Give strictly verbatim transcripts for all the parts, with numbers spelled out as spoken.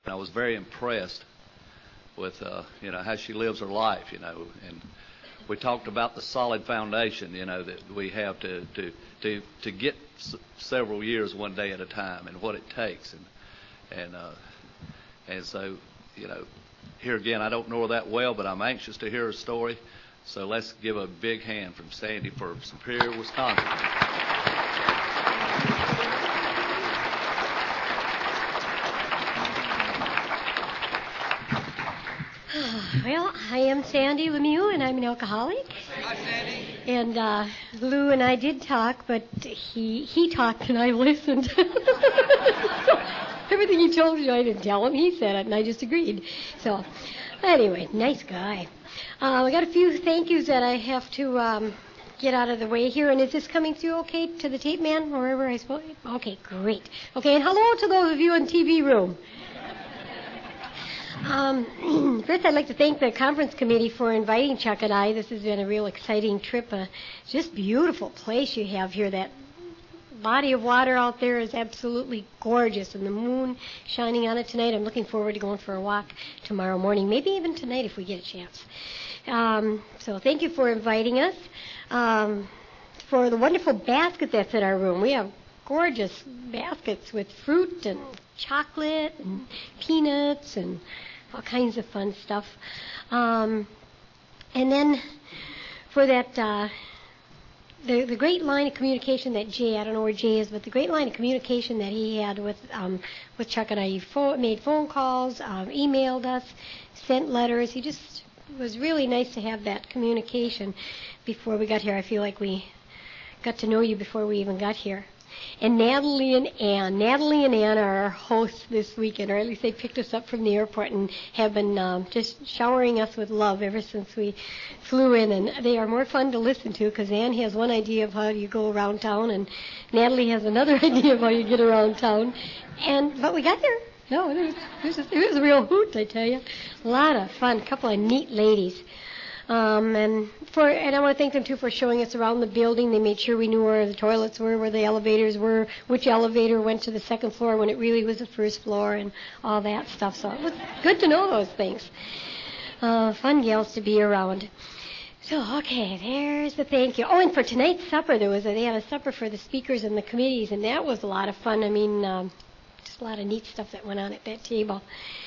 I was very impressed with, uh, you know, how she lives her life, you know. And we talked about the solid foundation, you know, that we have to, to, to, to get s- several years one day at a time and what it takes. And, and, uh, and so, you know, here again, I don't know her that well, but I'm anxious to hear her story. So let's give a big hand from Sandy for Superior, Wisconsin. Well, I am Sandy Lemieux, and I'm an alcoholic. Hi, Sandy. And uh, Lou and I did talk, but he he talked and I listened. So everything he told you, I didn't tell him. He said it, and I just agreed. So anyway, nice guy. Uh, we got a few thank yous that I have to um, get out of the way here. And is this coming through okay to the tape man, or wherever I spoke? Okay, great. Okay, and hello to those of you in the T V room. Um, first, I'd like to thank the conference committee for inviting Chuck and I. This has been a real exciting trip. Uh, just beautiful place you have here. That body of water out there is absolutely gorgeous, and the moon shining on it tonight. I'm looking forward to going for a walk tomorrow morning, maybe even tonight if we get a chance. Um, so thank you for inviting us. Um, for the wonderful basket that's in our room. We have gorgeous baskets with fruit and chocolate and peanuts and all kinds of fun stuff. Um, and then for that, uh, the the great line of communication that Jay, I don't know where Jay is, but the great line of communication that he had with um, with Chuck and I, he phone, made phone calls, um, emailed us, sent letters. He just it was really nice to have that communication before we got here. I feel like we got to know you before we even got here. And Natalie and Ann. Natalie and Ann are our hosts this weekend, or at least they picked us up from the airport and have been um, just showering us with love ever since we flew in. And they are more fun to listen to because Ann has one idea of how you go around town, and Natalie has another idea of how you get around town. And but we got there. No, it was, it was, just, it was a real hoot, I tell you. A lot of fun. A couple of neat ladies. Um, and for and I want to thank them too for showing us around the building. They made sure we knew where the toilets were, where the elevators were, which elevator went to the second floor when it really was the first floor, and all that stuff. So it was good to know those things. Uh, fun gals to be around. So okay, there's the thank you. Oh, and for tonight's supper, there was a, they had a supper for the speakers and the committees, and that was a lot of fun. I mean, um, just a lot of neat stuff that went on at that table.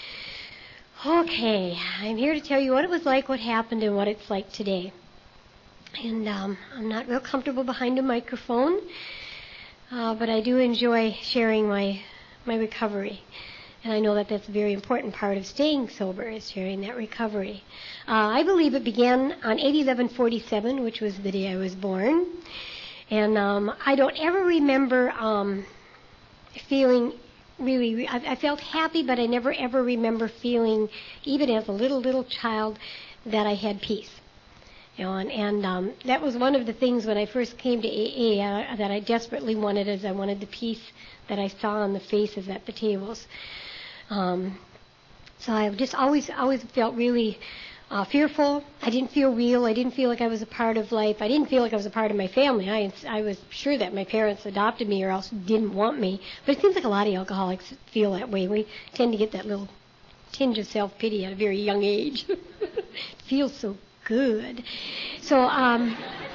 Okay, I'm here to tell you what it was like, what happened, and what it's like today. And um, I'm not real comfortable behind a microphone, uh, but I do enjoy sharing my my recovery. And I know that that's a very important part of staying sober, is sharing that recovery. Uh, I believe it began on eight eleven forty-seven, which was the day I was born. And um, I don't ever remember um, feeling... Really, I, I felt happy, but I never ever remember feeling, even as a little, little child, that I had peace. You know, and, and um, that was one of the things when I first came to A A uh, that I desperately wanted, is I wanted the peace that I saw on the faces at the tables. Um, so I just always, always felt really uh, fearful. I didn't feel real. I didn't feel like I was a part of life. I didn't feel like I was a part of my family. I, I was sure that my parents adopted me or else didn't want me. But it seems like a lot of alcoholics feel that way. We tend to get that little tinge of self-pity at a very young age. It feels so good. So, um,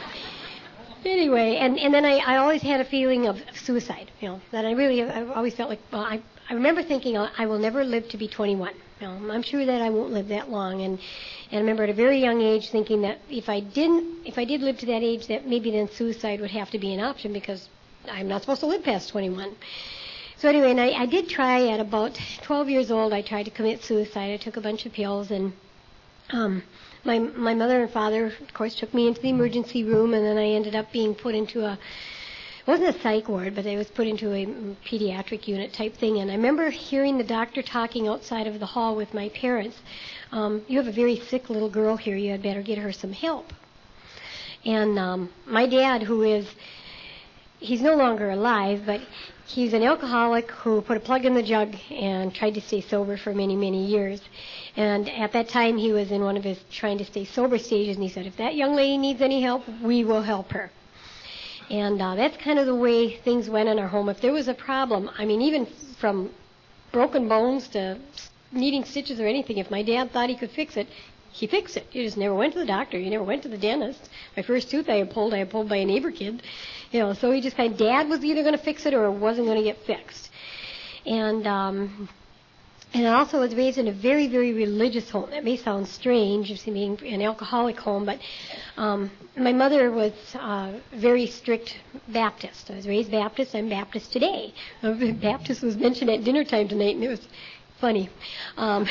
anyway, and, and then I, I always had a feeling of suicide, you know, that I really, I always felt like, well, I, I remember thinking I will never live to be twenty-one. You know, I'm sure that I won't live that long. And And I remember at a very young age thinking that if I didn't, if I did live to that age, that maybe then suicide would have to be an option because I'm not supposed to live past twenty-one. So anyway, and I, I did try at about twelve years old. I tried to commit suicide. I took a bunch of pills, and um, my my mother and father, of course, took me into the emergency room, and then I ended up being put into a. It wasn't a psych ward, but I was put into a pediatric unit type thing. And I remember hearing the doctor talking outside of the hall with my parents. Um, you have a very sick little girl here. You had better get her some help. And um, my dad, who is, he's no longer alive, but he's an alcoholic who put a plug in the jug and tried to stay sober for many, many years. And at that time, he was in one of his trying to stay sober stages, and he said, if that young lady needs any help, we will help her. And uh, that's kind of the way things went in our home. If there was a problem, I mean, even from broken bones to needing stitches or anything, if my dad thought he could fix it, he fixed it. You just never went to the doctor. You never went to the dentist. My first tooth I had pulled, I had pulled by a neighbor kid. You know, so he just kind of, Dad was either going to fix it or it wasn't going to get fixed. And, um, and I also was raised in a very, very religious home. That may sound strange, you see, being an alcoholic home, but um, my mother was uh, very strict Baptist. I was raised Baptist. I'm Baptist today. Uh, Baptist was mentioned at dinner time tonight, and it was funny. Um,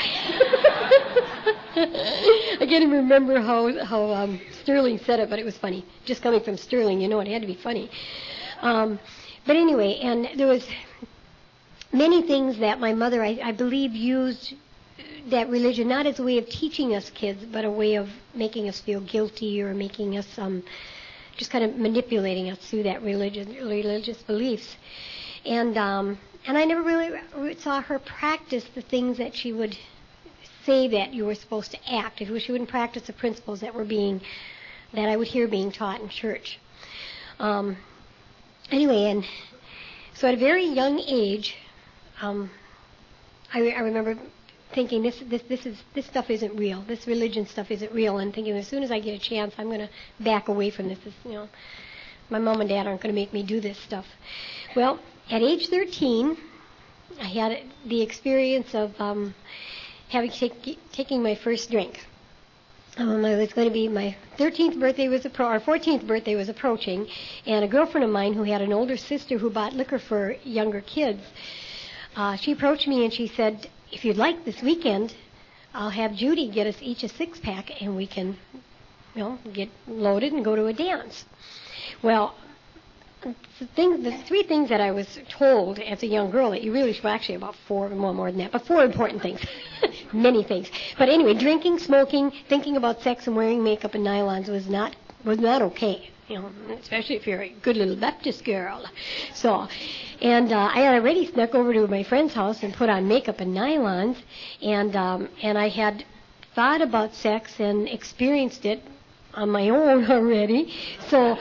I can't even remember how how um, Sterling said it, but it was funny. Just coming from Sterling, you know, it had to be funny. Um, but anyway, and there was many things that my mother, I, I believe, used that religion not as a way of teaching us kids, but a way of making us feel guilty or making us um, just kind of manipulating us through that religion, religious beliefs. And um, and I never really saw her practice the things that she would say that you were supposed to act. If she wouldn't practice the principles that were being, that I would hear being taught in church. Um, anyway, and so at a very young age, um, I, I remember thinking this this this is this stuff isn't real. This religion stuff isn't real, and thinking as soon as I get a chance, I'm going to back away from this. This, you know, my mom and dad aren't going to make me do this stuff. Well, at age thirteen, I had the experience of um, having take, taking my first drink. Um, it was going to be my thirteenth birthday was appro- or fourteenth birthday was approaching, and a girlfriend of mine who had an older sister who bought liquor for younger kids, uh, she approached me and she said, "If you'd like this weekend, I'll have Judy get us each a six pack, and we can, you know, get loaded and go to a dance." Well, the, thing, the three things that I was told as a young girl that you really should, well, actually about four, more, more than that, but four important things. Many things. But anyway, drinking, smoking, thinking about sex and wearing makeup and nylons was not was not okay. You know, especially if you're a good little Baptist girl. So, and uh, I had already snuck over to my friend's house and put on makeup and nylons, and um, and I had thought about sex and experienced it on my own already. So,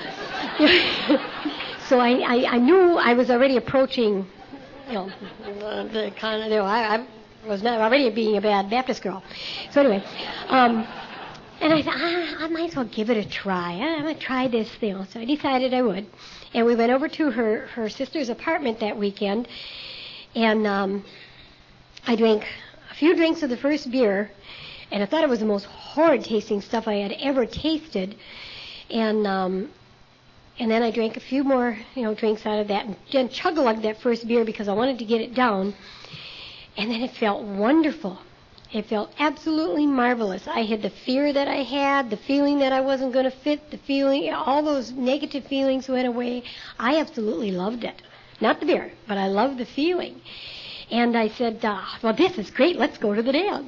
so I, I I knew I was already approaching, you know, the, the kind of, you know, I, I was not already being a bad Baptist girl. So anyway, um, and I thought, ah, I might as well give it a try. I'm going to try this thing. So I decided I would. And we went over to her, her sister's apartment that weekend, and um, I drank a few drinks of the first beer, and I thought it was the most horrid-tasting stuff I had ever tasted. And um, and then I drank a few more, you know, drinks out of that, and then chug-a-lugged that first beer because I wanted to get it down. And then it felt wonderful. It felt absolutely marvelous. I had the fear that I had, the feeling that I wasn't going to fit, the feeling, all those negative feelings went away. I absolutely loved it. Not the beer, but I loved the feeling. And I said, ah, well, this is great. Let's go to the dance.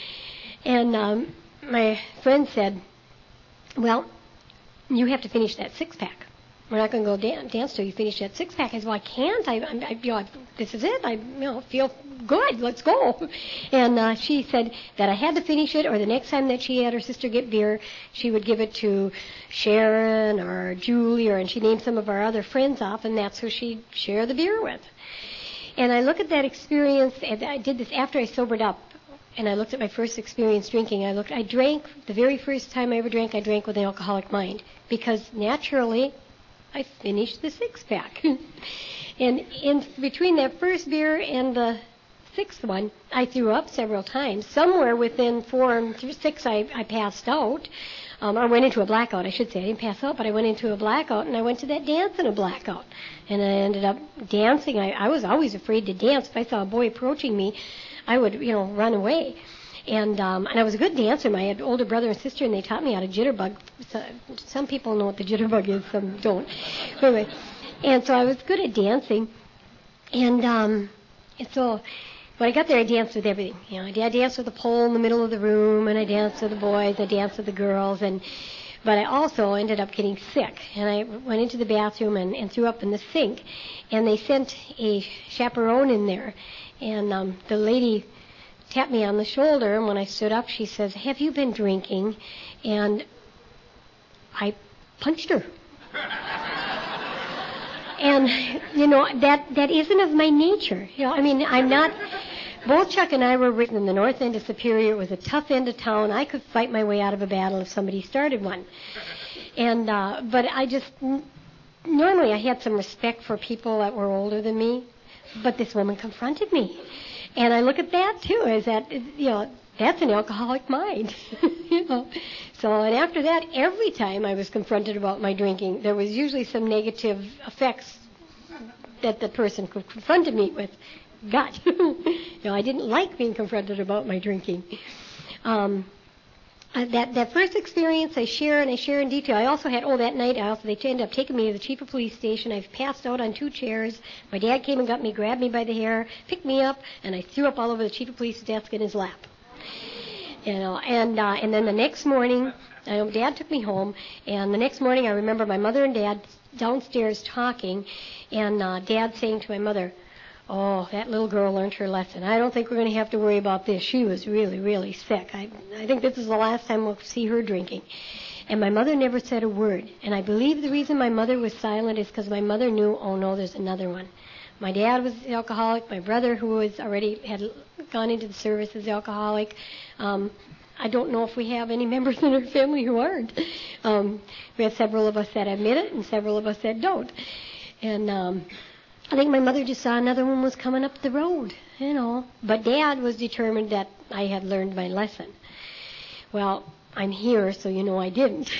And um, my friend said, well, you have to finish that six-pack. We're not going to go dan- dance till you finish that six-pack. I said, well, I can't. I, I, you know, I, this is it. I you know, feel good. Let's go. And uh, she said that I had to finish it, or the next time that she had her sister get beer, she would give it to Sharon or Julie, or, and she named some of our other friends off, and that's who she'd share the beer with. And I look at that experience, and I did this after I sobered up, and I looked at my first experience drinking. I looked. I drank, the very first time I ever drank, I drank with an alcoholic mind, because naturally I finished the six-pack. And in between that first beer and the sixth one, I threw up several times. Somewhere within four and six, I, I passed out. Um, I went into a blackout, I should say. I didn't pass out, but I went into a blackout, and I went to that dance in a blackout. And I ended up dancing. I, I was always afraid to dance. If I saw a boy approaching me, I would, you know, run away. And um, and I was a good dancer. I had an older brother and sister, and they taught me how to jitterbug. So, some people know what the jitterbug is, some don't. Anyway, and so I was good at dancing. And, um, and so when I got there, I danced with everything. You know, I danced with the pole in the middle of the room, and I danced with the boys, I danced with the girls, and but I also ended up getting sick. And I went into the bathroom and, and threw up in the sink. And they sent a chaperone in there, and um, the lady tapped me on the shoulder, and when I stood up, she says, "Have you been drinking?" And I punched her. And, you know, that, that isn't of my nature. You know, I mean, I'm not, Both Chuck and I were written in the north end of Superior. It was a tough end of town. I could fight my way out of a battle if somebody started one. And uh, but I just normally I had some respect for people that were older than me, but this woman confronted me, and I look at that too as that you know that's an alcoholic mind, you know. So and after that, every time I was confronted about my drinking, there was usually some negative effects that the person who confronted me with got. you know, I didn't like being confronted about my drinking. Um, Uh, that that first experience I share and I share in detail. I also had oh that night I also they ended up taking me to the chief of police station. I passed out on two chairs. My dad came and got me, grabbed me by the hair, picked me up, and I threw up all over the chief of police's desk in his lap. You know, and uh, and then the next morning, uh, Dad took me home, and the next morning I remember my mother and Dad downstairs talking, and uh, Dad saying to my mother, "Oh, that little girl learned her lesson. I don't think we're going to have to worry about this. She was really, really sick. I, I think this is the last time we'll see her drinking." And my mother never said a word. And I believe the reason my mother was silent is because my mother knew, oh, no, there's another one. My dad was alcoholic. My brother, who was already had gone into the service, is alcoholic. Um, I don't know if we have any members in our family who aren't. Um, we have several of us that admit it and several of us that don't. And Um, I think my mother just saw another one was coming up the road, you know. But Dad was determined that I had learned my lesson. Well, I'm here, so you know I didn't.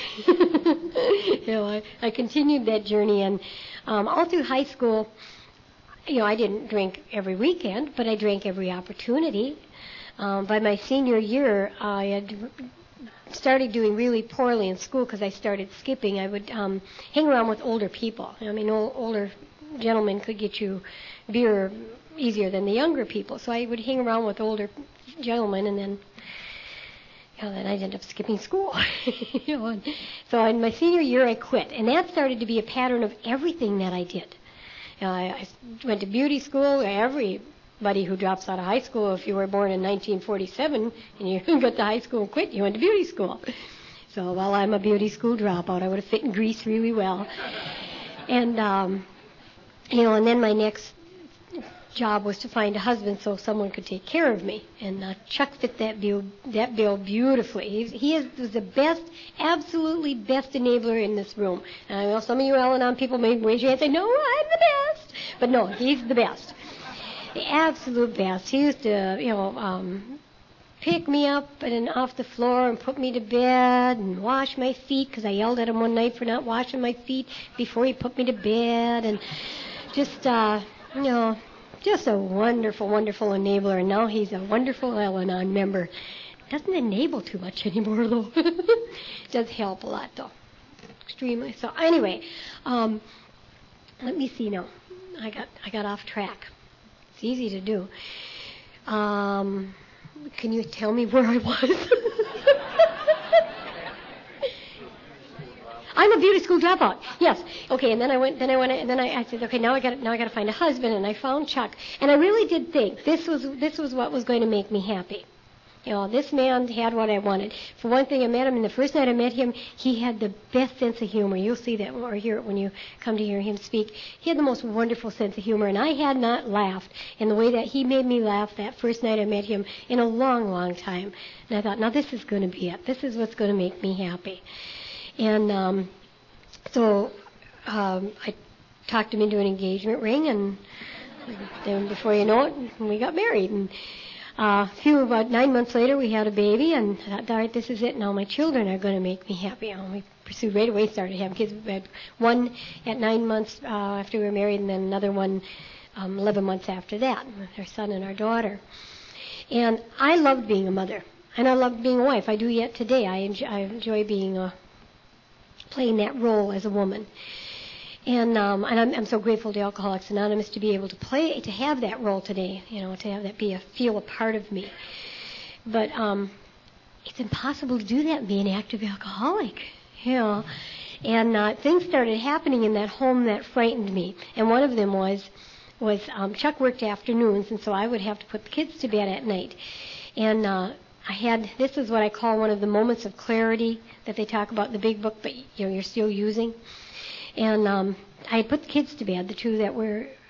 you know, I, I continued that journey, and um, all through high school, you know, I didn't drink every weekend, but I drank every opportunity. Um, by my senior year, I had started doing really poorly in school because I started skipping. I would um, hang around with older people. I mean, old, older gentlemen could get you beer easier than the younger people. So I would hang around with older gentlemen, and then, you know, then I'd end up skipping school. you know, and so in my senior year, I quit, and that started to be a pattern of everything that I did. You know, I, I went to beauty school. Everybody who drops out of high school, if you were born in nineteen forty-seven and you got to high school and quit, you went to beauty school. So while I'm a beauty school dropout, I would have fit in Greece really well. And um, You know, and then my next job was to find a husband so someone could take care of me. And uh, Chuck fit that bill, that bill beautifully. He, he is, was the best, absolutely best enabler in this room. And I know some of you Al-Anon people may raise your hand and say, "No, I'm the best." But no, he's the best. The absolute best. He used to, you know, um, pick me up and off the floor and put me to bed and wash my feet because I yelled at him one night for not washing my feet before he put me to bed. And Just, uh, you know, just a wonderful, wonderful enabler. And now he's a wonderful Al-Anon member. Doesn't enable too much anymore, though. Does help a lot, though. Extremely. So anyway, um, let me see now. I got, I got off track. It's easy to do. Um, can you tell me where I was? I'm a beauty school dropout. Yes. Okay. And then I went. Then I went. And then I, I said, okay, now I got. Now I got to find a husband. And I found Chuck. And I really did think this was this was what was going to make me happy. You know, this man had what I wanted. For one thing, I met him, and the first night I met him, he had the best sense of humor. You'll see that or hear it when you come to hear him speak. He had the most wonderful sense of humor, and I had not laughed in the way that he made me laugh that first night I met him in a long, long time. And I thought, now this is going to be it. This is what's going to make me happy. And um, so um, I talked him into an engagement ring, and then before you know it, we got married. And uh, a few about nine months later, we had a baby, and I thought, all right, this is it. Now my children are going to make me happy. And we pursued right away, started having kids. We had one at nine months uh, after we were married, and then another one um, eleven months after that, with our son and our daughter. And I loved being a mother, and I loved being a wife. I do yet today. I enjoy, I enjoy being a playing that role as a woman. And um, and I'm, I'm so grateful to Alcoholics Anonymous to be able to play, to have that role today, you know, to have that be a, feel a part of me. But um, it's impossible to do that and be an active alcoholic, you know. And uh, things started happening in that home that frightened me. And one of them was, was um, Chuck worked afternoons, and so I would have to put the kids to bed at night. And uh, I had, this is what I call one of the moments of clarity that they talk about in the big book, but you know, you're still using. And um, I had put the kids to bed, the two that were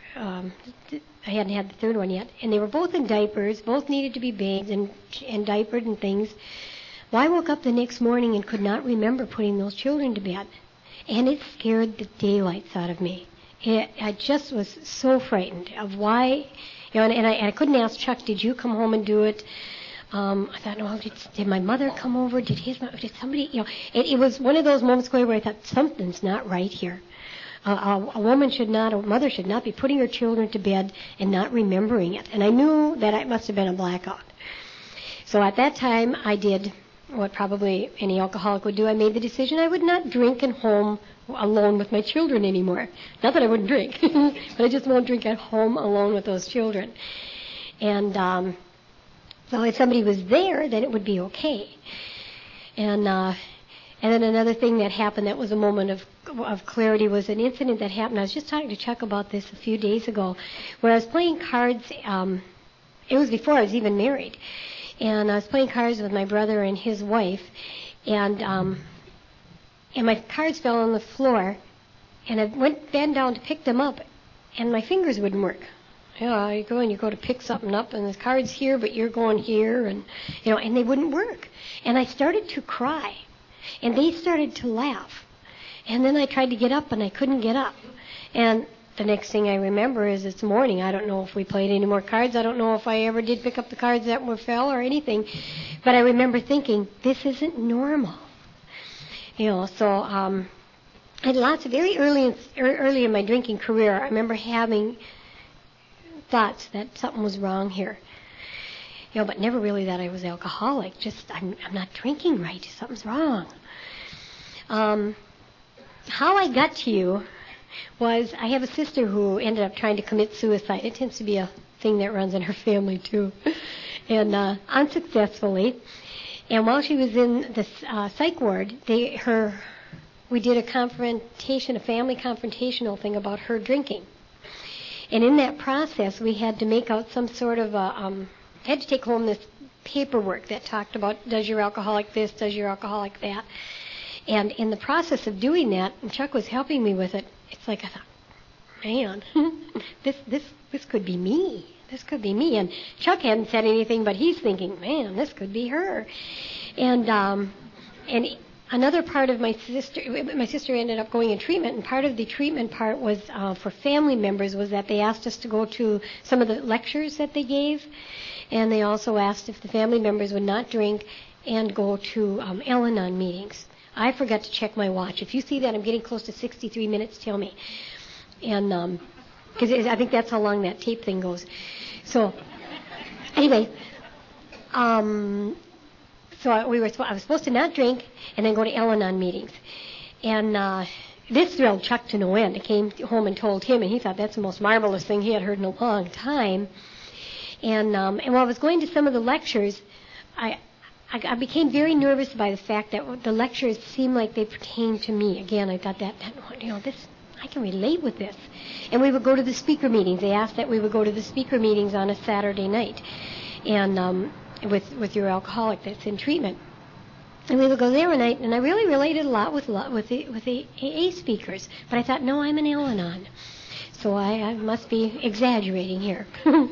um, I hadn't had the third one yet, and they were both in diapers, both needed to be bathed and, and diapered and things. Well, I woke up the next morning and could not remember putting those children to bed, and it scared the daylights out of me. It, I just was so frightened of why, you know, and, and, I, and I couldn't ask Chuck, did you come home and do it? Um, I thought, no, did, did my mother come over? Did his mother, did somebody, you know, it, it was one of those moments where I thought, something's not right here. Uh, a, a woman should not, a mother should not be putting her children to bed and not remembering it. And I knew that it must have been a blackout. So at that time, I did what probably any alcoholic would do. I made the decision I would not drink at home alone with my children anymore. Not that I wouldn't drink, but I just won't drink at home alone with those children. And um, so if somebody was there, then it would be okay. And uh, and then another thing that happened that was a moment of of clarity was an incident that happened. I was just talking to Chuck about this a few days ago, where I was playing cards. Um, it was before I was even married. And I was playing cards with my brother and his wife, and um, and my cards fell on the floor, and I went bent down to pick them up, and my fingers wouldn't work. You know, you go and you go to pick something up, and the card's here, but you're going here, and you know, and they wouldn't work. And I started to cry, and they started to laugh, and then I tried to get up, and I couldn't get up, and the next thing I remember is it's morning. I don't know if we played any more cards. I don't know if I ever did pick up the cards that were fell or anything. But I remember thinking, this isn't normal. You know, so um, I had lots of, very early in, early in my drinking career, I remember having thoughts that something was wrong here. You know, but never really that I was alcoholic. Just, I'm, I'm not drinking right. Something's wrong. Um, how I got to you was I have a sister who ended up trying to commit suicide. It tends to be a thing that runs in her family, too, and uh, unsuccessfully. And while she was in the uh, psych ward, they, her, we did a confrontation, a family confrontational thing about her drinking. And in that process, we had to make out some sort of a, um, had to take home this paperwork that talked about, does your alcoholic this, does your alcoholic that. And in the process of doing that, and Chuck was helping me with it, it's like I thought, man, this this this could be me. This could be me. And Chuck hadn't said anything, but he's thinking, man, this could be her. And um, and another part of my sister, my sister ended up going in treatment, and part of the treatment part was uh, for family members was that they asked us to go to some of the lectures that they gave, and they also asked if the family members would not drink and go to um, Al-Anon meetings. I forgot to check my watch. If you see that I'm getting close to sixty-three minutes, tell me. And um, because I think that's how long that tape thing goes. So anyway, um, so I, we were I was supposed to not drink and then go to Al-Anon meetings. And uh, this thrilled Chuck to no end. I came home and told him, and he thought that's the most marvelous thing he had heard in a long time. And um, and while I was going to some of the lectures, I. I became very nervous by the fact that the lectures seemed like they pertained to me. Again, I thought that, that, you know, this, I can relate with this. And we would go to the speaker meetings. They asked that we would go to the speaker meetings on a Saturday night, and um, with with your alcoholic that's in treatment. And we would go there one night, and I really related a lot with with the, with the A A speakers. But I thought, no, I'm an Al-Anon, so I, I must be exaggerating here.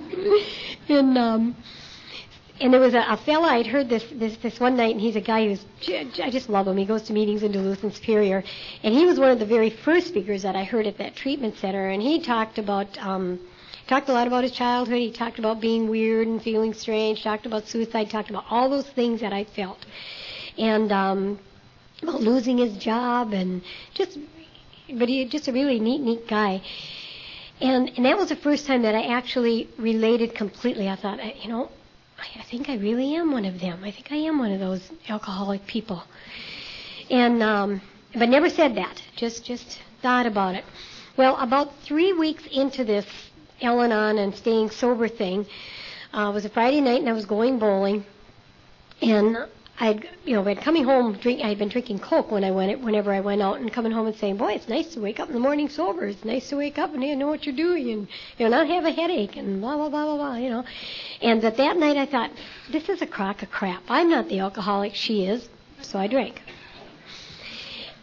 and um, And there was a, a fella, I'd heard this, this this one night, and he's a guy who's, I just love him. He goes to meetings in Duluth and Superior. And he was one of the very first speakers that I heard at that treatment center. And he talked about, um, talked a lot about his childhood. He talked about being weird and feeling strange, talked about suicide, talked about all those things that I felt. And um, about losing his job and just, but he just a really neat, neat guy. And, and that was the first time that I actually related completely. I thought, you know, I think I really am one of them. I think I am one of those alcoholic people. And um, but never said that. Just just thought about it. Well, about three weeks into this Al-Anon and staying sober thing, uh, it was a Friday night, and I was going bowling. And I'd you know been coming home. Drink. I'd been drinking Coke when I went whenever I went out, and coming home and saying, "Boy, it's nice to wake up in the morning sober. It's nice to wake up and you know what you're doing, and you know not have a headache and blah blah blah blah blah." You know. And that that night I thought, this is a crock of crap. I'm not the alcoholic, she is, so I drank.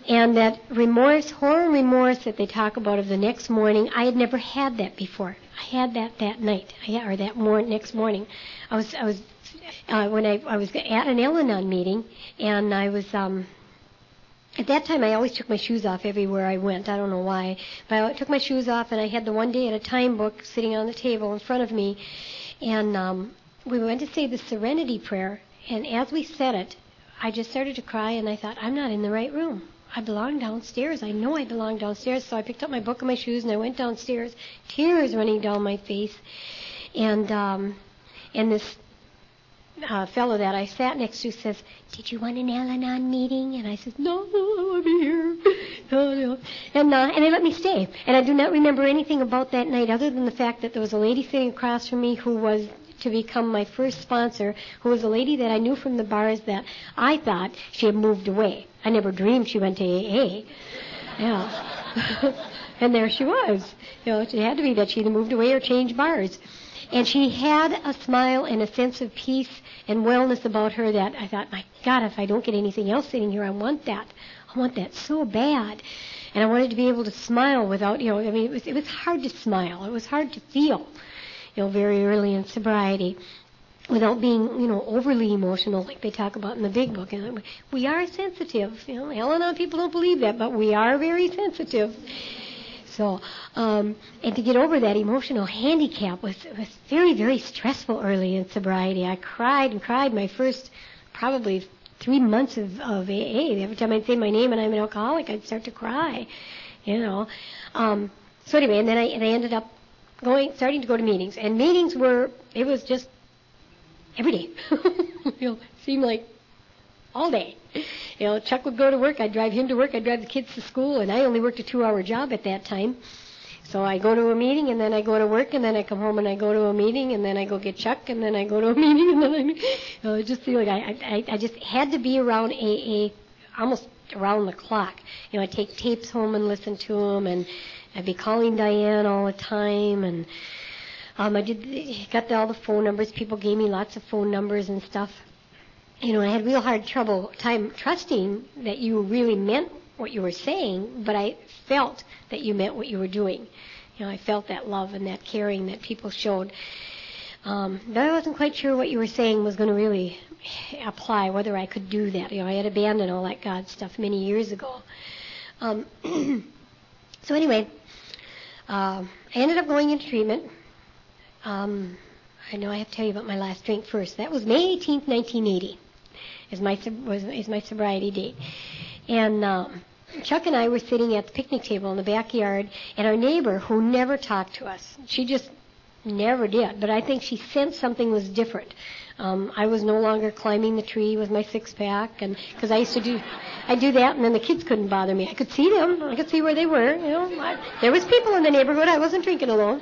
And that remorse, horror remorse that they talk about of the next morning, I had never had that before. I had that that night, or that mor- next morning. I was, I was, uh, when I, I was at an Al-Anon meeting, and I was, um, at that time I always took my shoes off everywhere I went. I don't know why, but I took my shoes off, and I had the One Day at a Time book sitting on the table in front of me, and um, we went to say the Serenity Prayer, and as we said it, I just started to cry, and I thought, I'm not in the right room. I belong downstairs. I know I belong downstairs. So I picked up my book and my shoes, and I went downstairs, tears running down my face. And um, and this uh, fellow that I sat next to says, "Did you want an Al-Anon meeting?" And I said, "No, no, I want to be here." No, no. And uh, and they let me stay. And I do not remember anything about that night other than the fact that there was a lady sitting across from me who was to become my first sponsor, who was a lady that I knew from the bars that I thought she had moved away. I never dreamed she went to A A. Yeah. And there she was. You know, it had to be that she either moved away or changed bars. And she had a smile and a sense of peace and wellness about her that I thought, my God, if I don't get anything else sitting here, I want that. I want that so bad. And I wanted to be able to smile without, you know, I mean, it was, it was hard to smile. It was hard to feel, you know, very early in sobriety, without being, you know, overly emotional like they talk about in the big book. And we are sensitive. You know, Al-Anon people don't believe that, but we are very sensitive. So, um, and to get over that emotional handicap was, was very, very stressful early in sobriety. I cried and cried my first probably three months of, of A A. Every time I'd say my name and I'm an alcoholic, I'd start to cry, you know. Um, so anyway, and then I, and I ended up going, starting to go to meetings. And meetings were, it was just every day. You know, seemed like all day. You know, Chuck would go to work, I'd drive him to work, I'd drive the kids to school, and I only worked a two-hour job at that time. So I go to a meeting, and then I go to work, and then I come home and I go to a meeting, and then I go get Chuck, and then I go to a meeting, and then I, you know, it just feel like I, I, I just had to be around A A almost around the clock. You know, I'd take tapes home and listen to them, and I'd be calling Diane all the time, and um, I did got the, all the phone numbers. People gave me lots of phone numbers and stuff. You know, I had real hard trouble time trusting that you really meant what you were saying, but I felt that you meant what you were doing. You know, I felt that love and that caring that people showed. Um, but I wasn't quite sure what you were saying was going to really apply, whether I could do that. You know, I had abandoned all that God stuff many years ago. Um, so anyway, uh, I ended up going into treatment. Um, I know I have to tell you about my last drink first. That was May eighteenth, nineteen eighty. Is my was is my sobriety date, and um, Chuck and I were sitting at the picnic table in the backyard, and our neighbor, who never talked to us, she just never did, but I think she sensed something was different. Um, I was no longer climbing the tree with my six-pack, and because I used to do, I do that, and then the kids couldn't bother me. I could see them, I could see where they were. You know, I, there was people in the neighborhood. I wasn't drinking alone.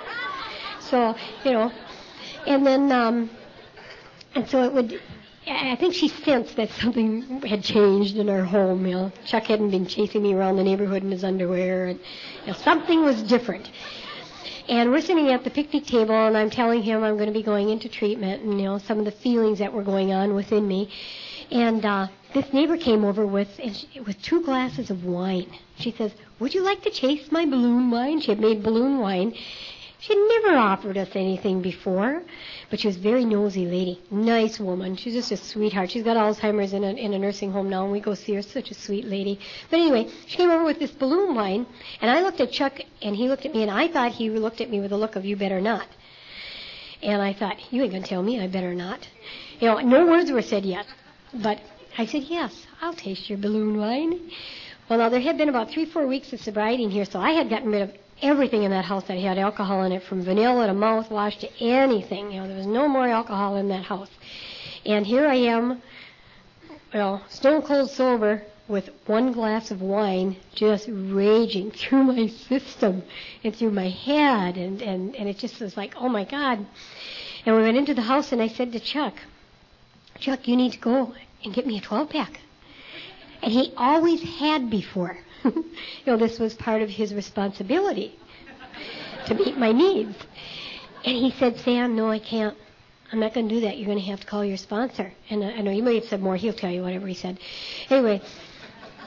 So, you know, and then, um, and so it would. I think she sensed that something had changed in our home. You know, Chuck hadn't been chasing me around the neighborhood in his underwear, and you know, something was different. And we're sitting at the picnic table, and I'm telling him I'm going to be going into treatment, and you know, some of the feelings that were going on within me. And uh, this neighbor came over with and she, with two glasses of wine. She says, "Would you like to taste my balloon wine?" She had made balloon wine. She had never offered us anything before, but she was a very nosy lady, nice woman. She's just a sweetheart. She's got Alzheimer's in a, in a nursing home now, and we go see her. Such a sweet lady. But anyway, she came over with this balloon wine, and I looked at Chuck, and he looked at me, and I thought he looked at me with a look of, "You better not." And I thought, "You ain't going to tell me I better not." You know, no words were said yet, but I said, "Yes, I'll taste your balloon wine." Well, now, there had been about three, four weeks of sobriety in here, so I had gotten rid of everything in that house that had alcohol in it, from vanilla to mouthwash to anything. You know, there was no more alcohol in that house. And here I am, well, stone cold sober, with one glass of wine just raging through my system and through my head, and, and, and it just was like, oh my God. And we went into the house, and I said to Chuck, "Chuck, you need to go and get me a twelve-pack. And he always had before. You know, this was part of his responsibility to meet my needs. And he said, "Sam, no, I can't. I'm not going to do that. You're going to have to call your sponsor." And uh, I know you may have said more. He'll tell you whatever he said. Anyway,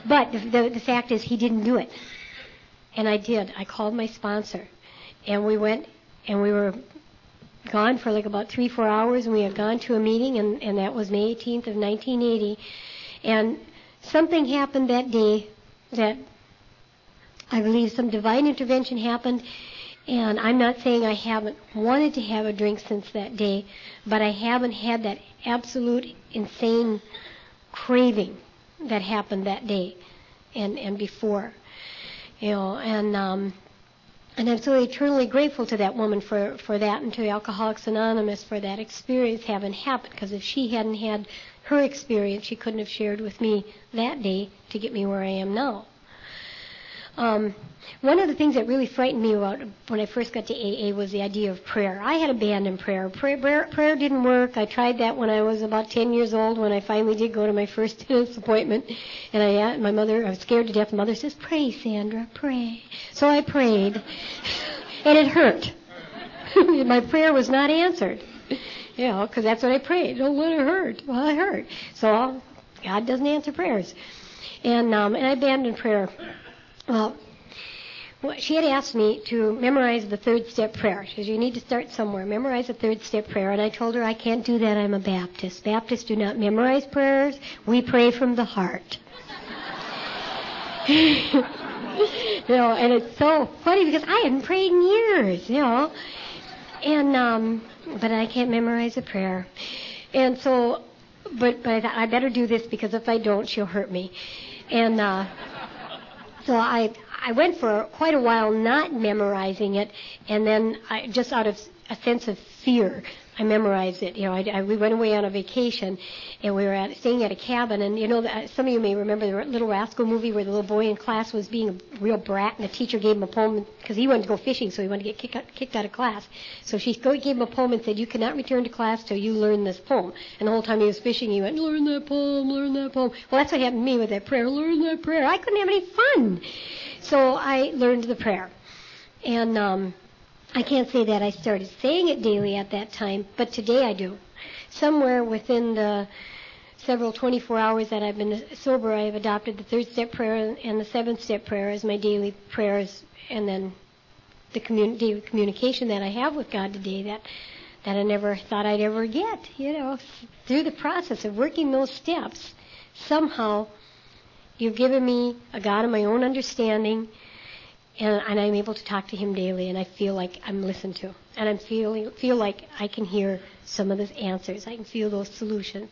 But the, the, the fact is, he didn't do it. And I did. I called my sponsor. And we went, and we were gone for like about three, four hours, and we had gone to a meeting, and, and that was May eighteenth of nineteen eighty. And something happened that day that I believe some divine intervention happened. And I'm not saying I haven't wanted to have a drink since that day, but I haven't had that absolute insane craving that happened that day and, and before. You know, and um, and I'm so eternally grateful to that woman for, for that, and to Alcoholics Anonymous for that experience having happened, because if she hadn't had her experience, she couldn't have shared with me that day to get me where I am now. Um, one of the things that really frightened me about when I first got to A A was the idea of prayer. I had abandoned prayer. Prayer, prayer. prayer didn't work. I tried that when I was about ten years old, when I finally did go to my first tennis appointment. And I, my mother, I was scared to death. My mother says, "Pray, Sandra, pray." So I prayed, and it hurt. My prayer was not answered. You know, because that's what I prayed. Don't let it hurt. Well, it hurt. So God doesn't answer prayers. And um, and I abandoned prayer. Well, she had asked me to memorize the third step prayer. She says, "You need to start somewhere. Memorize the third step prayer." And I told her, "I can't do that. I'm a Baptist. Baptists do not memorize prayers. We pray from the heart." You know, and it's so funny because I hadn't prayed in years, you know. And, um, but I can't memorize a prayer. And so, but, but I thought, I better do this, because if I don't, she'll hurt me. And, uh, So I I went for quite a while not memorizing it, and then I, just out of a sense of fear, I memorized it. You know, I, I, we went away on a vacation, and we were at, staying at a cabin, and you know, the, some of you may remember the Little Rascal movie where the little boy in class was being a real brat, and the teacher gave him a poem because he wanted to go fishing, so he wanted to get kicked out, kicked out of class. So she gave him a poem and said, "You cannot return to class till you learn this poem." And the whole time he was fishing, he went, "Learn that poem, learn that poem." Well, that's what happened to me with that prayer. Learn that prayer. I couldn't have any fun. So I learned the prayer. And um, I can't say that I started saying it daily at that time, but today I do. Somewhere within the several twenty-four hours that I've been sober, I have adopted the third step prayer and the seventh step prayer as my daily prayers, and then the commun- daily communication that I have with God today that, that I never thought I'd ever get. You know, through the process of working those steps, somehow you've given me a God of my own understanding, and, and I'm able to talk to Him daily, and I feel like I'm listened to, and I feel feel like I can hear some of those answers. I can feel those solutions.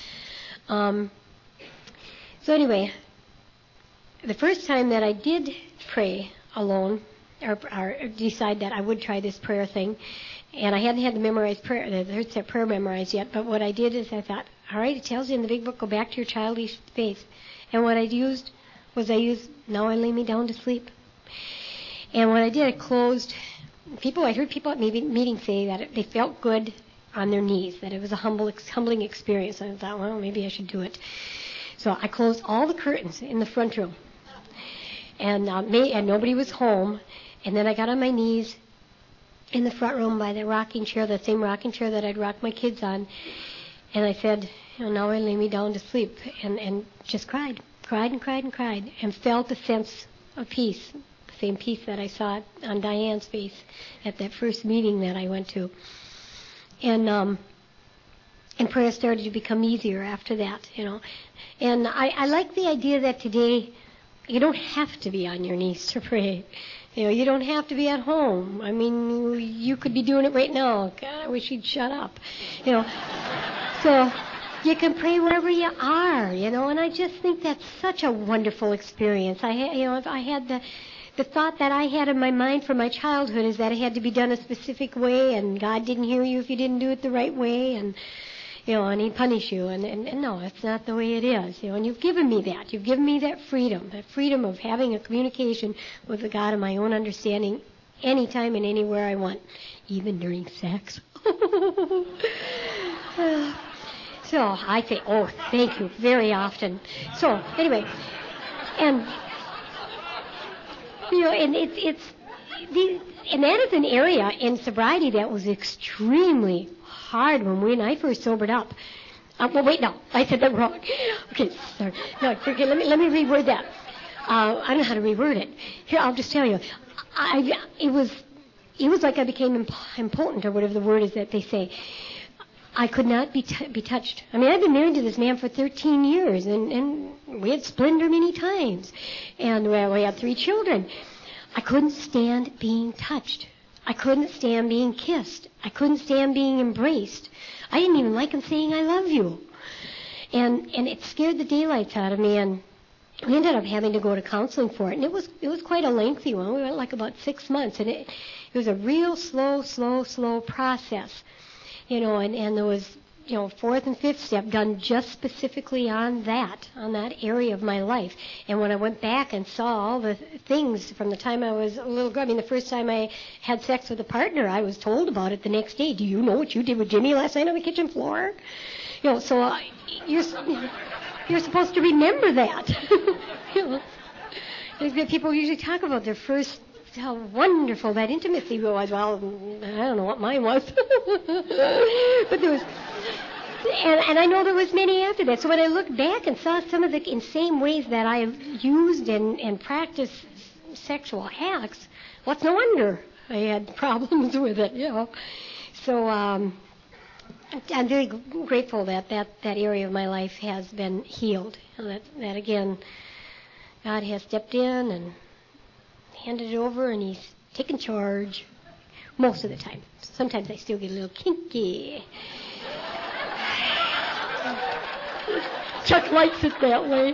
Um, so anyway, the first time that I did pray alone, or, or decide that I would try this prayer thing, and I hadn't had the memorized prayer, the third step prayer memorized yet, but what I did is I thought, all right, it tells you in the big book, go back to your childish faith. And what I used was I used, "Now I lay me down to sleep." And what I did, I closed. People, I heard people at meetings say that it, they felt good on their knees, that it was a humble, humbling experience. And I thought, well, maybe I should do it. So I closed all the curtains in the front room, and uh, may, and nobody was home. And then I got on my knees in the front room by the rocking chair, the same rocking chair that I'd rock my kids on, and I said, you know, "Now I lay me down to sleep," and, and just cried, cried and cried and cried, and felt a sense of peace, the same peace that I saw on Diane's face at that first meeting that I went to. And um, and prayer started to become easier after that, you know. And I, I like the idea that today you don't have to be on your knees to pray. You know, you don't have to be at home. I mean, you could be doing it right now. God, I wish you'd shut up. You know, so you can pray wherever you are, you know, and I just think that's such a wonderful experience. I, ha- you know, if I had the, the thought that I had in my mind from my childhood is that it had to be done a specific way, and God didn't hear you if you didn't do it the right way, and you know, and He'd punish you, and, and, and no, it's not the way it is, you know. And you've given me that. You've given me that freedom, that freedom of having a communication with the God of my own understanding, anytime and anywhere I want, even during sex. So I say, oh, thank you, very often. So anyway, and you know, and it's it's the, and that is an area in sobriety that was extremely hard when we and I first sobered up. Uh, well, wait, no, I said that wrong. Okay, sorry. No, okay, let me let me reword that. Uh, I don't know how to reword it. Here, I'll just tell you. I, it was, it was like I became imp- impotent, or whatever the word is that they say. I could not be t- be touched. I mean, I've been married to this man for thirteen years, and, and we had splendor many times, and well, we had three children. I couldn't stand being touched. I couldn't stand being kissed. I couldn't stand being embraced. I didn't even like him saying I love you. And and it scared the daylights out of me, and we ended up having to go to counseling for it. And it was it was quite a lengthy one. We went like about six months, and it, it was a real slow, slow, slow process. You know, and, and there was, you know, fourth and fifth step done just specifically on that, on that area of my life. And when I went back and saw all the things from the time I was a little girl, I mean, the first time I had sex with a partner, I was told about it the next day. Do you know what you did with Jimmy last night on the kitchen floor? You know, so uh, you're, you're supposed to remember that. You know, people usually talk about their first, how wonderful that intimacy was. Well, I don't know what mine was. But there was, and, and I know there was many after that. So when I looked back and saw some of the insane ways that I used and, and practiced sexual acts, what's no wonder I had problems with it, you know. So um, I'm very grateful that, that that area of my life has been healed. That, that again, God has stepped in and handed it over, and he's taken charge most of the time. Sometimes I still get a little kinky. Chuck likes it that way.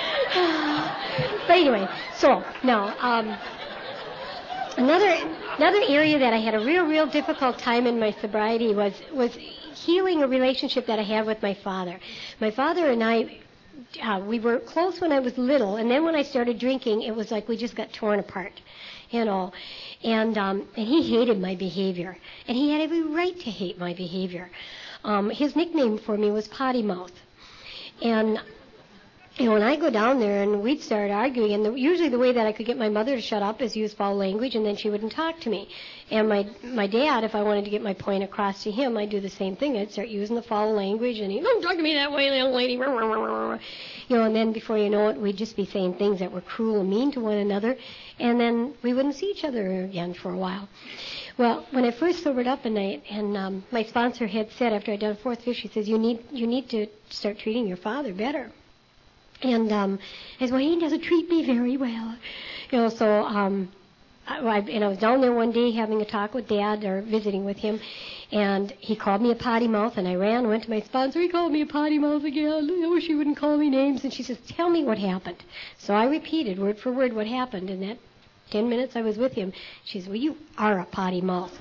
But anyway, so now um, another another area that I had a real, real difficult time in my sobriety was was healing a relationship that I had with my father. My father and I, Uh, we were close when I was little, and then when I started drinking, it was like we just got torn apart, you know. And um, and he hated my behavior, and he had every right to hate my behavior. Um, his nickname for me was Potty Mouth, and you know, when I go down there and we'd start arguing, and the, usually the way that I could get my mother to shut up is use foul language, and then she wouldn't talk to me. And my my dad, if I wanted to get my point across to him, I'd do the same thing. I'd start using the foul language, and he'd, don't talk to me that way, little lady. You know, and then before you know it, we'd just be saying things that were cruel and mean to one another, and then we wouldn't see each other again for a while. Well, when I first sobered up at night, and um, my sponsor had said after I'd done fourth fifth, she says, you need you need to start treating your father better. And um, I said, well, he doesn't treat me very well. You know, so, um, I, I, and I was down there one day having a talk with Dad, or visiting with him, and he called me a potty mouth, and I ran, went to my sponsor, he called me a potty mouth again. I wish he wouldn't call me names. And she says, tell me what happened. So I repeated word for word what happened. In that ten minutes I was with him, she says, well, you are a potty mouth.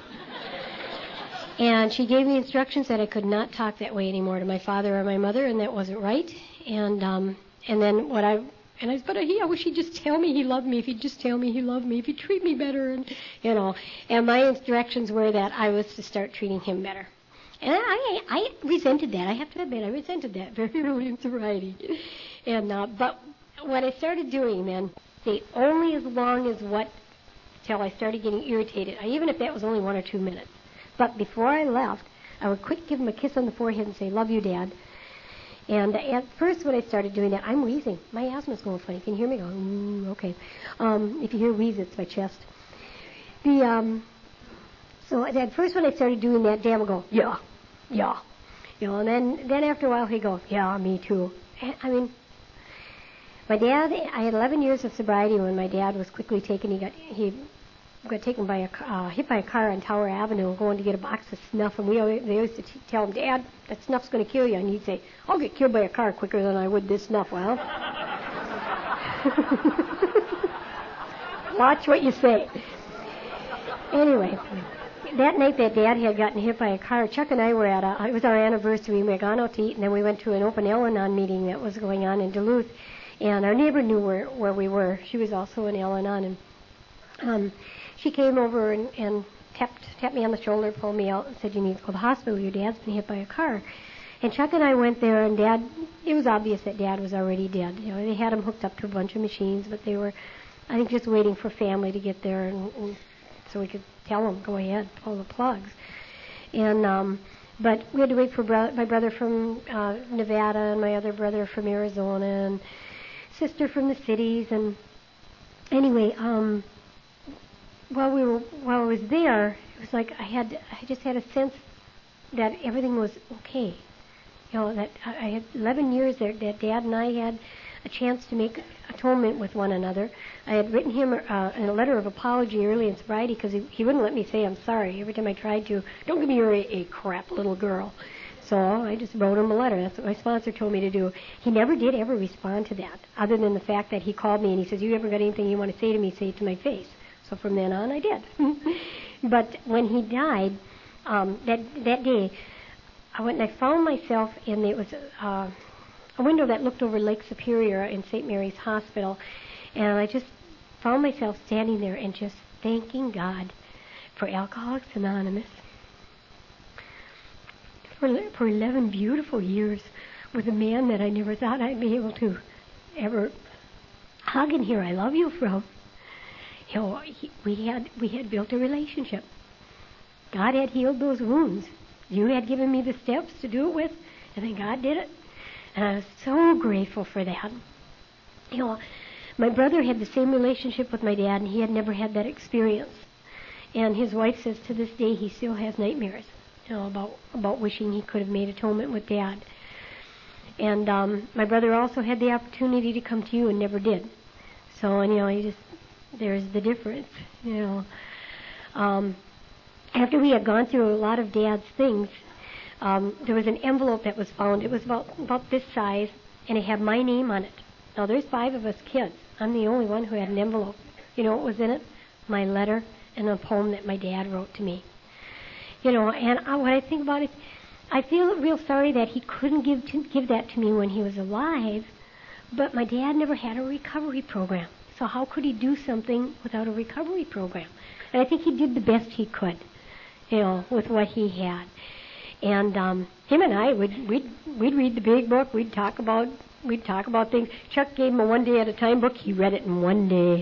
And she gave me instructions that I could not talk that way anymore to my father or my mother, and that wasn't right. And, um, And then what I, and I said, but he, I wish he'd just tell me he loved me. If he'd just tell me he loved me, if he'd treat me better, and, you know. And my instructions were that I was to start treating him better. And I, I resented that. I have to admit, I resented that very early in sobriety. And, uh, but what I started doing then, stayed only as long as what, till I started getting irritated, I, even if that was only one or two minutes. But before I left, I would quick give him a kiss on the forehead and say, love you, Dad. And at first when I started doing that, I'm wheezing. My asthma's going funny. Can you hear me? Go, ooh, okay. Um, if you hear wheeze, it's my chest. The um, So at first when I started doing that, Dad would go, yeah, yeah. You know, and then, then after a while he'd go, yeah, me too. I mean, my dad, I had eleven years of sobriety when my dad was quickly taken. He got, he got taken by a, uh, hit by a car on Tower Avenue going to get a box of snuff, and we always, they used to t- tell him, Dad, that snuff's going to kill you. And he'd say, I'll get killed by a car quicker than I would this snuff. Well, watch what you say. Anyway, that night that Dad had gotten hit by a car, Chuck and I were at a, it was our anniversary, we had gone out to eat, and then we went to an open Al-Anon meeting that was going on in Duluth, and our neighbor knew where, where we were. She was also an Al-Anon, and um, she came over and, and tapped, tapped me on the shoulder, pulled me out, and said, you need to go to the hospital. Your dad's been hit by a car. And Chuck and I went there, and Dad, it was obvious that Dad was already dead. You know, they had him hooked up to a bunch of machines, but they were, I think, just waiting for family to get there, and, and so we could tell him, go ahead, pull the plugs. And um, But we had to wait for bro- my brother from uh, Nevada and my other brother from Arizona and sister from the cities. And anyway, um, while we were while I was there, it was like I had I just had a sense that everything was okay. You know, that I I had eleven years there, that Dad and I had a chance to make atonement with one another. I had written him uh, a letter of apology early in sobriety because he, he wouldn't let me say I'm sorry. Every time I tried to, don't give me you're a, a crap little girl. So I just wrote him a letter. That's what my sponsor told me to do. He never did ever respond to that, other than the fact that he called me and he says, you ever got anything you want to say to me, say it to my face. So from then on, I did. But when he died, um, that that day, I went and I found myself in, it was uh, a window that looked over Lake Superior in Saint Mary's Hospital, and I just found myself standing there and just thanking God for Alcoholics Anonymous, for, for eleven beautiful years with a man that I never thought I'd be able to ever hug and hear I love you from. You know, he, we had we had built a relationship. God had healed those wounds. You had given me the steps to do it with, and then God did it. And I was so grateful for that. You know, my brother had the same relationship with my dad, and he had never had that experience. And his wife says to this day he still has nightmares, you know, about about wishing he could have made atonement with Dad. And um, my brother also had the opportunity to come to you and never did. So, and, you know, he just, there's the difference, you know. Um, after we had gone through a lot of Dad's things, um, there was an envelope that was found. It was about, about this size, and it had my name on it. Now, there's five of us kids. I'm the only one who had an envelope. You know what was in it? My letter and a poem that my dad wrote to me. You know, and I, when I think about it, I feel real sorry that he couldn't give to, give that to me when he was alive, but my dad never had a recovery program. So how could he do something without a recovery program? And I think he did the best he could, you know, with what he had. And um, him and I would we'd we'd read the big book. We'd talk about we'd talk about things. Chuck gave him a one day at a time book. He read it in one day.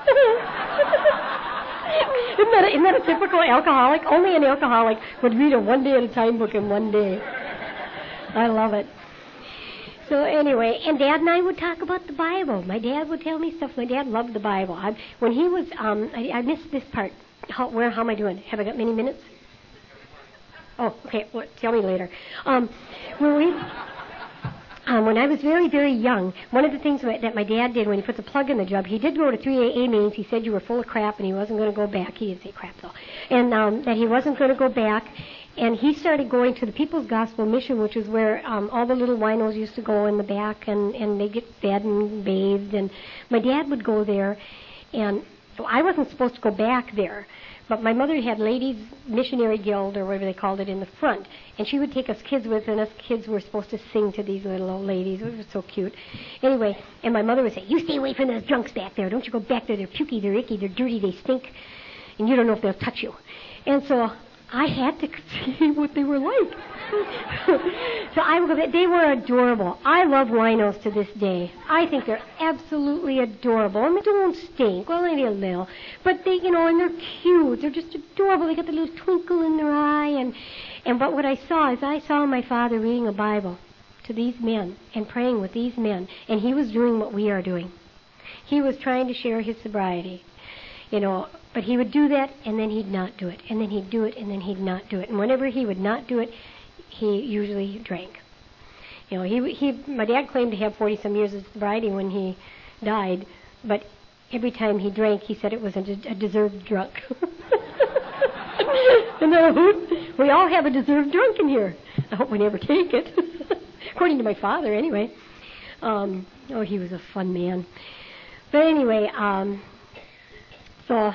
Isn't that, a, isn't that a typical alcoholic? Only an alcoholic would read a one day at a time book in one day. I love it. So anyway, and Dad and I would talk about the Bible. My dad would tell me stuff. My dad loved the Bible. I, when he was, um, I, I missed this part. How, where? How am I doing? Have I got many minutes? Oh, okay. Well, tell me later. Um, when we. Um, when I was very, very young, one of the things that my dad did when he put the plug in the jug, he did go to three A A meetings. He said you were full of crap and he wasn't going to go back. He didn't say crap, though. And um, that he wasn't going to go back. And he started going to the People's Gospel Mission, which is where um, all the little winos used to go in the back, and, and they get fed and bathed. And my dad would go there, and I wasn't supposed to go back there. But my mother had Ladies Missionary Guild, or whatever they called it, in the front. And she would take us kids with, and us kids were supposed to sing to these little old ladies. It was so cute. Anyway, and my mother would say, you stay away from those drunks back there. Don't you go back there. They're pukey, they're icky, they're dirty, they stink. And you don't know if they'll touch you. And so I had to see what they were like. So I would go back. They were adorable. I love winos to this day. I think they're absolutely adorable. I mean, they don't stink. Well, maybe a little. But they, you know, and they're cute. They're just adorable. They got the little twinkle in their eye. And, and but what I saw is I saw my father reading a Bible to these men and praying with these men. And he was doing what we are doing. He was trying to share his sobriety. You know, but he would do that, and then he'd not do it. And then he'd do it, and then he'd not do it. And whenever he would not do it, he usually drank. You know, he he. My dad claimed to have forty-some years of sobriety when he died, but every time he drank, he said it was a, a deserved drunk. And then, we all have a deserved drunk in here. I hope we never take it. According to my father, anyway. Um, oh, he was a fun man. But anyway, um, so,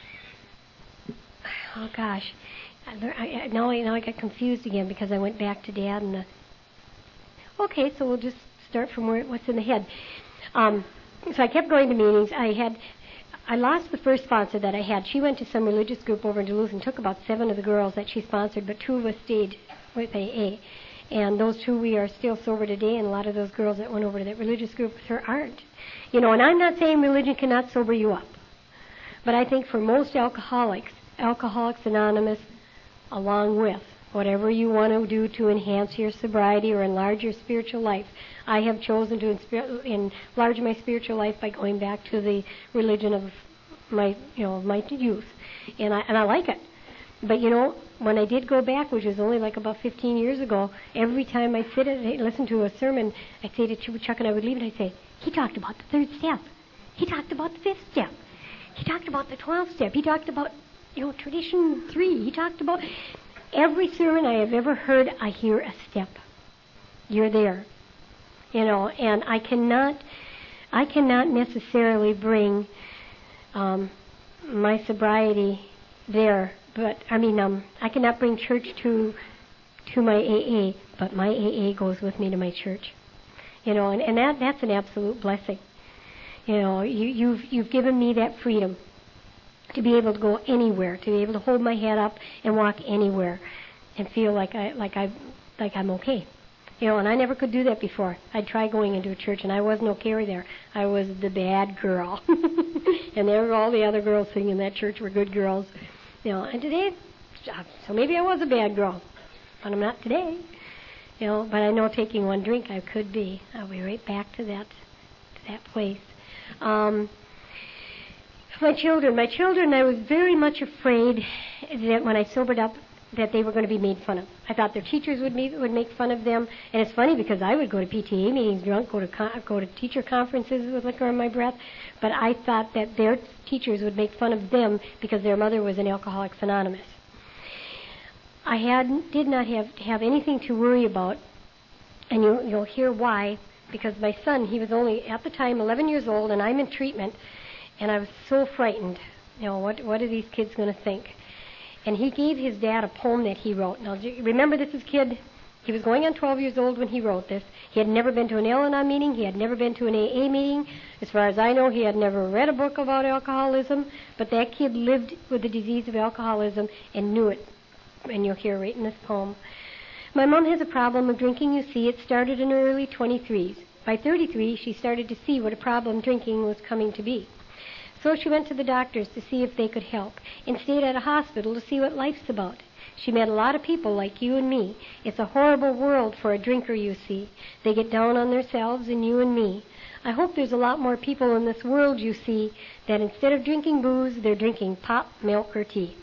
oh gosh. I, I, now, I, now I got confused again because I went back to Dad and the... Okay, so we'll just start from where what's in the head. Um, so I kept going to meetings. I had, I lost the first sponsor that I had. She went to some religious group over in Duluth and took about seven of the girls that she sponsored, but two of us stayed with A A. And those two, we are still sober today, and a lot of those girls that went over to that religious group with her aren't. You know, and I'm not saying religion cannot sober you up. But I think for most alcoholics, Alcoholics Anonymous, along with Whatever you want to do to enhance your sobriety or enlarge your spiritual life. I have chosen to enlarge my spiritual life by going back to the religion of my, you know, my youth, and I and I like it. But you know, when I did go back, which was only like about fifteen years ago, every time I sit and listen to a sermon, I'd say to Chuck, and I would leave, and I'd say, he talked about the third step. He talked about the fifth step. He talked about the twelfth step. He talked about, you know, tradition three. He talked about every sermon I have ever heard. I hear a step. You're there, you know, and I cannot, I cannot necessarily bring um, my sobriety there. But I mean, um, I cannot bring church to to my A A, but my A A goes with me to my church, you know, and, and that that's an absolute blessing. You know, you, you've you've given me that freedom to be able to go anywhere, to be able to hold my head up and walk anywhere, and feel like I like I like I'm okay. You know, and I never could do that before. I'd try going into a church, and I wasn't okay there. I was the bad girl, and there were all the other girls sitting in that church were good girls. You know, and today, so maybe I was a bad girl, but I'm not today. You know, but I know taking one drink I could be. I'll be right back to that to that place. Um, my children, my children, I was very much afraid that when I sobered up, that they were going to be made fun of. I thought their teachers would be, would make fun of them, and it's funny because I would go to P T A meetings drunk, go to con- go to teacher conferences with liquor in my breath, but I thought that their teachers would make fun of them because their mother was an Alcoholics Anonymous. I had did not have have anything to worry about, and you, you'll hear why. Because my son, he was only at the time eleven years old, and I'm in treatment, and I was so frightened. You know, what what are these kids going to think? And he gave his dad a poem that he wrote. Now, do you remember this is kid? He was going on twelve years old when he wrote this. He had never been to an Al-Anon meeting. He had never been to an A A meeting. As far as I know, he had never read a book about alcoholism. But that kid lived with the disease of alcoholism and knew it. And you'll hear right in this poem. My mom has a problem with drinking, you see. It started in her early twenty-threes. By thirty-three, she started to see what a problem drinking was coming to be. So she went to the doctors to see if they could help, and stayed at a hospital to see what life's about. She met a lot of people like you and me. It's a horrible world for a drinker, you see. They get down on themselves and you and me. I hope there's a lot more people in this world, you see, that instead of drinking booze, they're drinking pop, milk, or tea.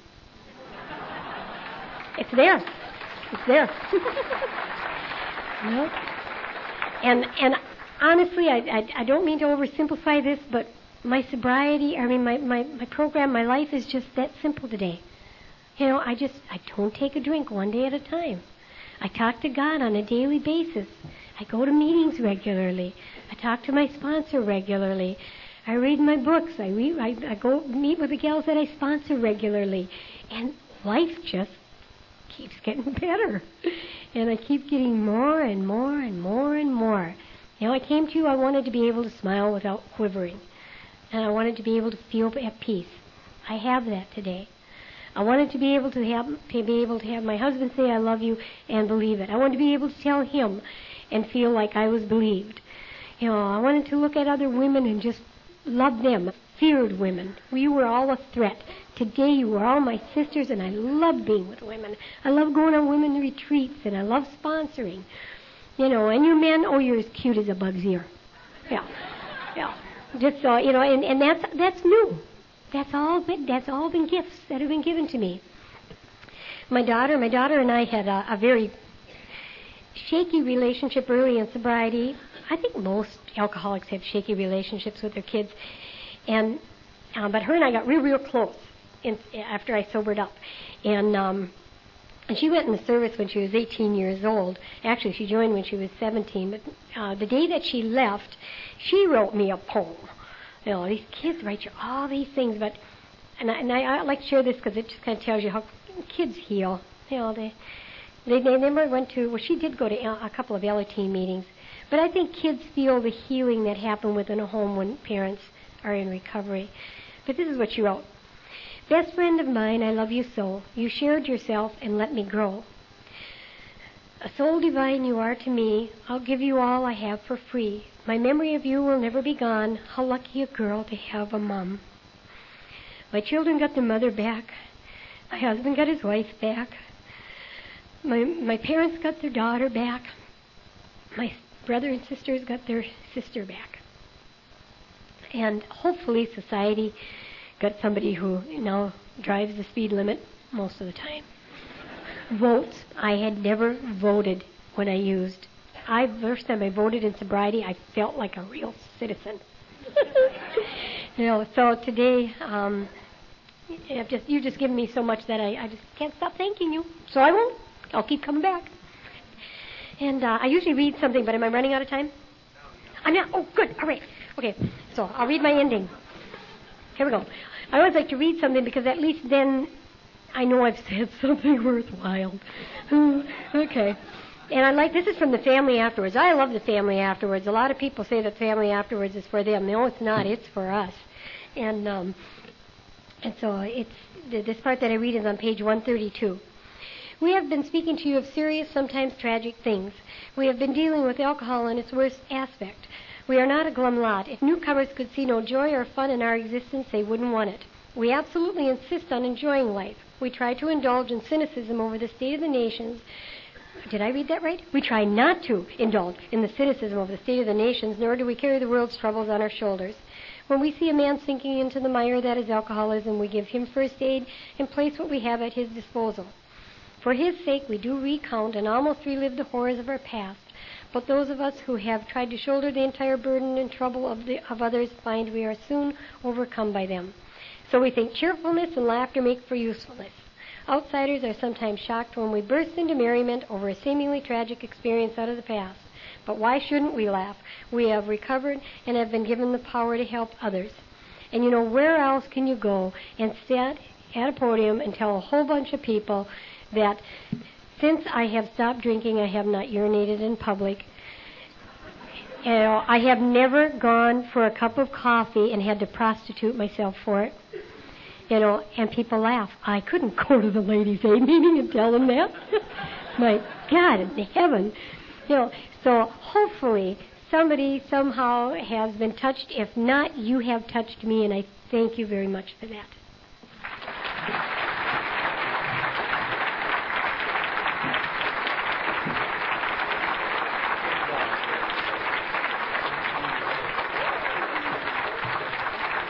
It's there. It's there. You know? And and honestly, I, I I don't mean to oversimplify this, but my sobriety, I mean my, my, my program, my life is just that simple today. You know, I just I don't take a drink one day at a time. I talk to God on a daily basis. I go to meetings regularly. I talk to my sponsor regularly. I read my books. I read I, I go meet with the gals that I sponsor regularly. And life just keeps getting better. And I keep getting more and more and more and more. You know, I came to you, I wanted to be able to smile without quivering. And I wanted to be able to feel at peace. I have that today. I wanted to be able to have to be able to have my husband say I love you and believe it. I wanted to be able to tell him and feel like I was believed. You know, I wanted to look at other women and just love them. Feared women. We were all a threat. Today you are all my sisters, and I love being with women. I love going on women retreats, and I love sponsoring. You know, and you men, oh, you're as cute as a bug's ear. Yeah, yeah. Just uh, you know, and, and that's that's new. That's all. Been, that's all been gifts that have been given to me. My daughter, my daughter and I had a, a very shaky relationship early in sobriety. I think most alcoholics have shaky relationships with their kids, and uh, but her and I got real, real close in, after I sobered up, and um, and she went in the service when she was eighteen years old. Actually, she joined when she was seventeen. But uh, the day that she left, she wrote me a poem. You know, these kids write you all these things, but and I, and I, I like to share this because it just kind of tells you how kids heal. You know, they they they never went to. Well, she did go to a couple of L A T meetings, but I think kids feel the healing that happened within a home when parents are in recovery. But this is what she wrote. Best friend of mine, I love you so. You shared yourself and let me grow. A soul divine you are to me. I'll give you all I have for free. My memory of you will never be gone. How lucky a girl to have a mom. My children got their mother back. My husband got his wife back. my my parents got their daughter back. My brother and sisters got their sister back. And hopefully society got somebody who now drives the speed limit most of the time. Votes. I had never voted when I used. I first time I voted in sobriety, I felt like a real citizen. You know, so today, um, I've just you've just given me so much that I, I just can't stop thanking you. So I won't. I'll keep coming back. And uh, I usually read something, but am I running out of time? I'm not. Oh, good. All right. Okay. So I'll read my ending. Here we go. I always like to read something because at least then I know I've said something worthwhile. Okay. And I like, this is from the Family Afterwards. I love the Family Afterwards. A lot of people say that Family Afterwards is for them. No, it's not. It's for us. And um, and so it's this part that I read is on page one thirty-two. We have been speaking to you of serious, sometimes tragic things. We have been dealing with alcohol in its worst aspect. We are not a glum lot. If newcomers could see no joy or fun in our existence, they wouldn't want it. We absolutely insist on enjoying life. We try to indulge in cynicism over the state of the nations. Did I read that right? We try not to indulge in the cynicism of the state of the nations, nor do we carry the world's troubles on our shoulders. When we see a man sinking into the mire that is alcoholism, we give him first aid and place what we have at his disposal. For his sake, we do recount and almost relive the horrors of our past, but those of us who have tried to shoulder the entire burden and trouble of, the, of others find we are soon overcome by them. So we think cheerfulness and laughter make for usefulness. Outsiders are sometimes shocked when we burst into merriment over a seemingly tragic experience out of the past. But why shouldn't we laugh? We have recovered and have been given the power to help others. And you know, where else can you go and sit at a podium and tell a whole bunch of people that since I have stopped drinking, I have not urinated in public. You know, I have never gone for a cup of coffee and had to prostitute myself for it. You know, and people laugh. I couldn't go to the ladies' aid meeting and tell them that. My God in heaven. You know, so hopefully somebody somehow has been touched. If not, you have touched me, and I thank you very much for that.